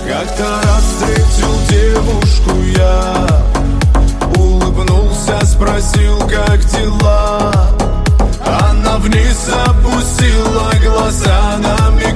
Как-то раз встретил девушку я, улыбнулся, спросил, как дела. Она вниз опустила глаза на меня.